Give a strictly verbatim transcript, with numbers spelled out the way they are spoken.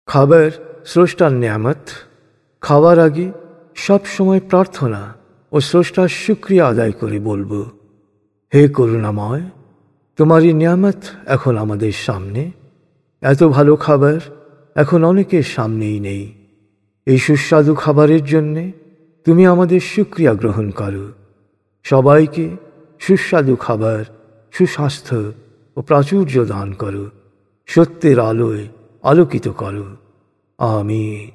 খাবার স্রষ্টার নিয়ামত। খাওয়ার আগে সব সময় প্রার্থনা ও স্রষ্টার শুকরিয়া আদায় করে বলবো, হে করুণাময়, তোমারই নিয়ামত এখন আমাদের সামনে। এত ভালো খাবার এখন অনেকের সামনেই নেই। এই সুস্বাদু খাবারের জন্যে তুমি আমাদের শুকরিয়া গ্রহণ করো। সবাইকে সুস্বাদু খাবার, সুস্বাস্থ্য ও প্রাচুর্য দান করো। সত্যের আলোয় আলোকিত করো। আমিন।